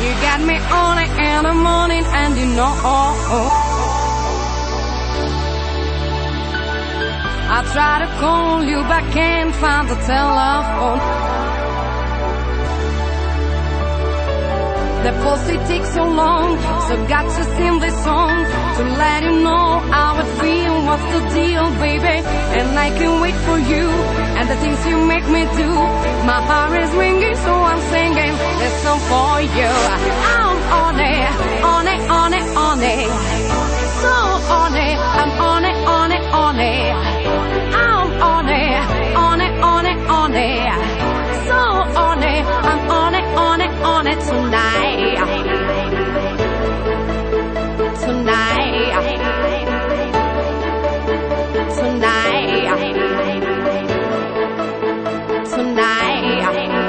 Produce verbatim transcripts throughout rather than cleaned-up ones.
You got me on it in the morning, and you know I try to call you, but can't find the telephone. The post-it takes so long, so got to sing this song to let you know how it feels. What's the deal, baby? And I can wait for you and the things you make me do. My heart is ringing, so I'm singing this song for you. I'm on it, on it, on it, on it. So on it, I'm on it, on it, on it. I'm on it, on it, on it, on it. So on it, I'm on it, on it, on it tonight. Tonight. Tonight. Tonight.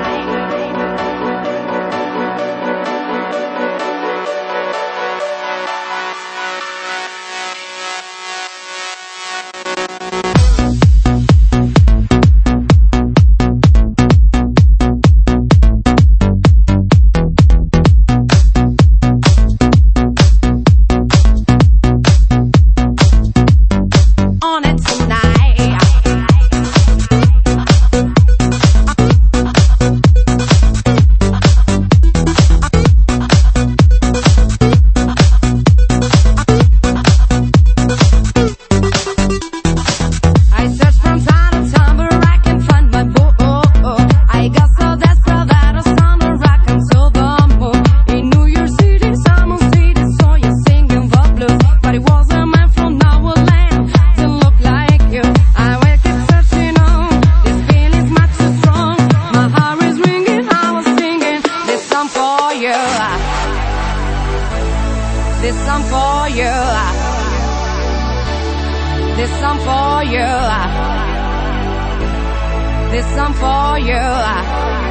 This song for you. This song for you. This song for you.